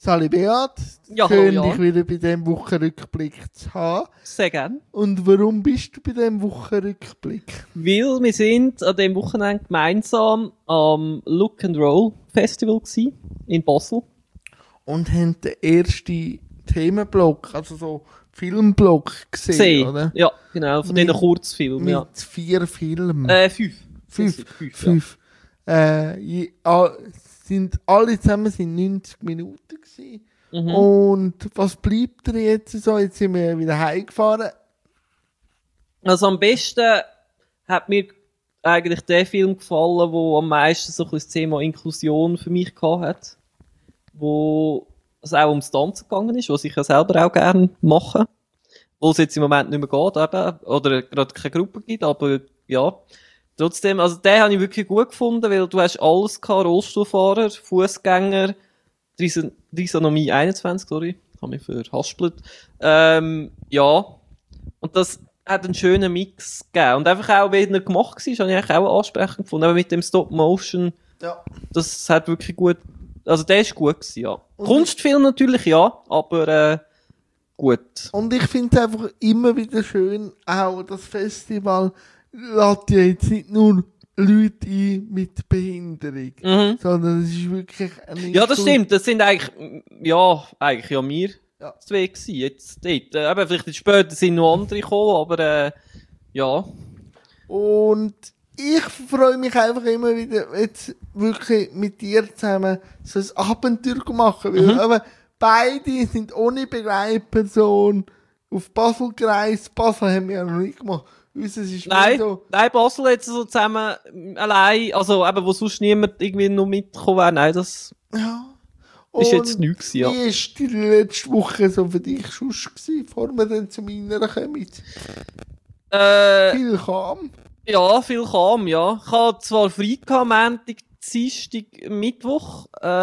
Sali Beat, Ja, schön, hallo, dich wieder bei diesem Wochenrückblick zu haben. sehr gerne. Und warum bist du bei diesem Wochenrückblick? Weil wir sind an dem Wochenende gemeinsam am Look and Roll Festival gsi in Basel. Und haben den ersten Themenblock, also so Filmblock gesehen, oder? Ja, genau, von diesen Kurzfilmen, Mit ja. 4 Filmen. 5. Fünf. Alle zusammen sind 90 Minuten gewesen. Mhm. Und was bleibt dir jetzt so? Jetzt sind wir wieder heimgefahren. Also am besten hat mir eigentlich der Film gefallen, wo am meisten so ein bisschen das Thema Inklusion für mich gehabt hat. Wo es auch ums Tanzen gegangen ist, was ich ja selber auch gerne mache. Wo es jetzt im Moment nicht mehr geht, eben, oder gerade keine Gruppe gibt, aber ja. Trotzdem, also den habe ich wirklich gut gefunden, weil du hast alles gehabt, Rollstuhlfahrer, Fußgänger, Trisomie 21, sorry, ich habe mich verhaspelt. Ja. Und das hat einen schönen Mix gegeben. Und einfach auch, wie er gemacht war, habe ich eigentlich auch ansprechend gefunden. Aber mit dem Stop-Motion, Ja. das hat wirklich gut, also der ist gut gewesen, ja. Und Kunstfilm natürlich, ja, aber, gut. Und ich finde es einfach immer wieder schön, auch das Festival lädt ja jetzt nicht nur Leute ein mit Behinderung, sondern es ist wirklich eine Ja, das stimmt. Das sind eigentlich ja wir Ja. zwei gewesen, jetzt dort. Eben, vielleicht später sind noch andere gekommen, aber, ja. Und ich freue mich einfach immer wieder, jetzt wirklich mit dir zusammen so ein Abenteuer zu machen, weil aber beide sind ohne Begleitperson auf Basel gereist. Basel haben wir ja noch nicht gemacht. Uns ist Nein, so, Basel jetzt so zusammen, allein, also eben, wo sonst niemand irgendwie noch mitgekommen wäre, nein, das ja. ist Und jetzt nichts gewesen, ja. wie war die letzte Woche so für dich sonst gewesen, bevor wir dann zu meiner kommen? Viel kam. Ja, viel kam, ja. Ich hatte zwar frei gehabt, Montag, Dienstag, Mittwoch,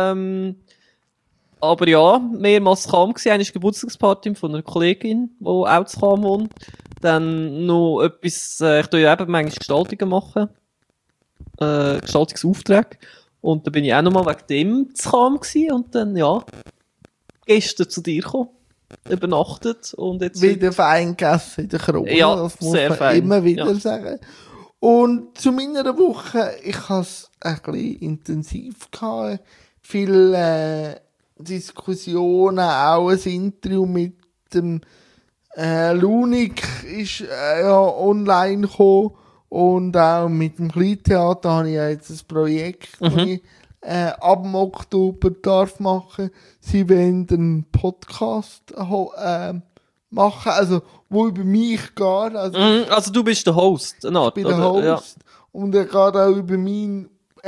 aber ja, mehrmals kam gewesen. Eine ist Geburtstagsparty von einer Kollegin, die auch zu Cham wohnt. Dann noch etwas, ich tue ja eben manchmal Gestaltungen machen. Gestaltungsaufträge. Und da bin ich auch nochmal wegen dem zu Cham gewesen. Und dann, ja, gestern zu dir gekommen. Übernachtet. Und jetzt Wieder fein gegessen in der Krone. Ja, das muss sehr man fein. immer wieder Ja. sagen. Und zu meiner Woche, ich habe es ein bisschen intensiv gehabt. Viele Diskussionen, auch ein Interview mit dem Lunik ist ja online gekommen. Und auch mit dem Kleintheater habe ich ja jetzt ein Projekt, das ich ab dem Oktober darf machen. Sie wollen einen Podcast machen, also wo über mich geht. Also Also du bist der Host, eine Art, ich bin der oder? Ja. Host und er geht auch über mein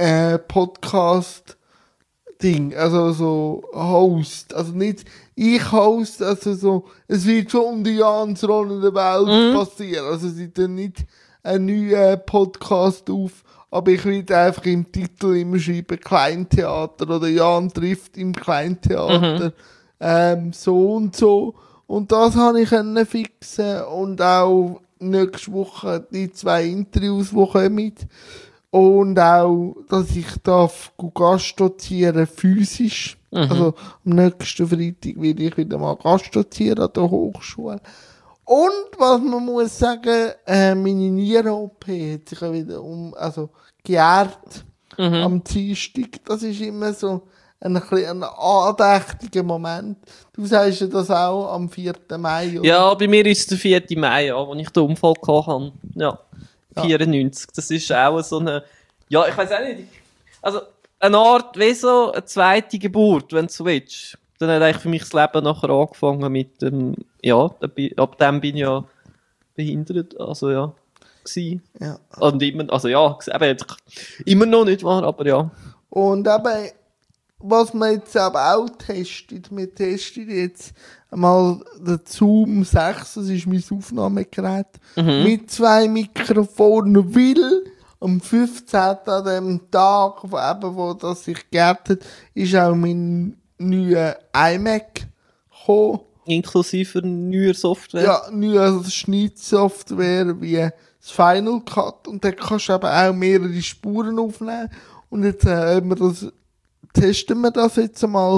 Podcast-Ding, also so Host, also nicht ich Host, also so, es wird schon um die Jans-Rolle der Welt passieren, also sie tun nicht einen neuen Podcast auf, aber ich will einfach im Titel immer schreiben Kleintheater oder Jan trifft im Kleintheater so und so. Und das habe ich können fixen und auch nächste Woche die 2 Interviews, die kommen. Und auch, dass ich darf gastdozieren physisch. Also am nächsten Freitag werde ich wieder mal gastdozieren an der Hochschule. Und was man muss sagen, meine Nieren-OP hat sich ja wieder gejährt am Dienstag. Das ist immer so ein andächtiger Moment. Du sagst ja das auch am 4. Mai, oder? Ja, bei mir ist es der 4. Mai, ja, wo ich den Unfall hatte. Ja, 94. Das ist auch so eine, ja, ich weiß auch nicht, also eine Art, wie so eine zweite Geburt, wenn du so willst. Dann hat eigentlich für mich das Leben nachher angefangen mit dem, ja, ab dem bin ich ja behindert, also ja, gewesen. Ja. Und immer, also ja, eben jetzt immer noch nicht wahr, aber ja. Und eben, was man jetzt aber auch testet, wir testen jetzt einmal den Zoom 6, das ist mein Aufnahmegerät, mit 2 Mikrofonen, weil am 15. an dem Tag, wo das sich geerdet hat, ist auch mein neuer iMac gekommen. Inklusive neuer Software. Ja, neue Schnittsoftware wie das Final Cut. Und dann kannst du eben auch mehrere Spuren aufnehmen. Und jetzt testen wir das jetzt einmal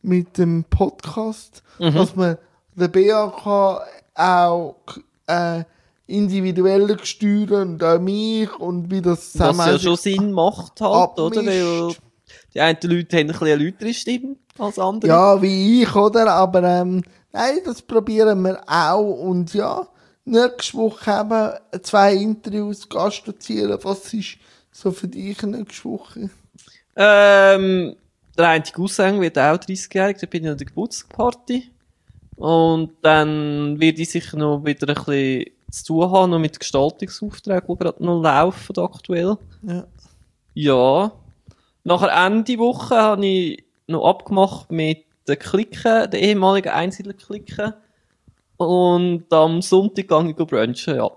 mit dem Podcast, dass man den BAK auch individuell steuern und auch mich und wie das zusammen... Was ja schon Sinn macht halt, abmischt. Oder? Weil die einen Leute haben ein bisschen eine lautere Stimme als andere. Ja, wie ich, oder? Aber nein, das probieren wir auch. Und ja, nächste Woche haben 2 Interviews gastazieren. Was ist so für dich nächste Woche? Der eine Cousin wird auch 30-jährig, da bin ich an der Geburtstagsparty. Und dann werde ich sicher noch wieder ein bisschen zu tun haben, noch mit Gestaltungsaufträgen, die gerade noch laufen aktuell. Ja. Ja. Nachher Ende Woche habe ich noch abgemacht mit den Klicken, den ehemaligen Einsiedler-Klicken. Und am Sonntag gehe ich brunchen, ja.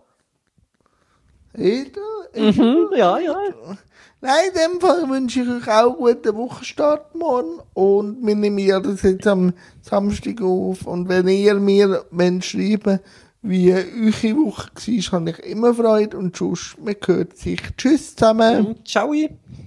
Edel? Ja. Nein, in dem Fall wünsche ich euch auch einen guten Wochenstart morgen. Und wir nehmen ja das jetzt am Samstag auf. Und wenn ihr mir schreiben wie eure Woche war, habe ich immer Freude. Und sonst, man hört sich. Tschüss zusammen. Ciao.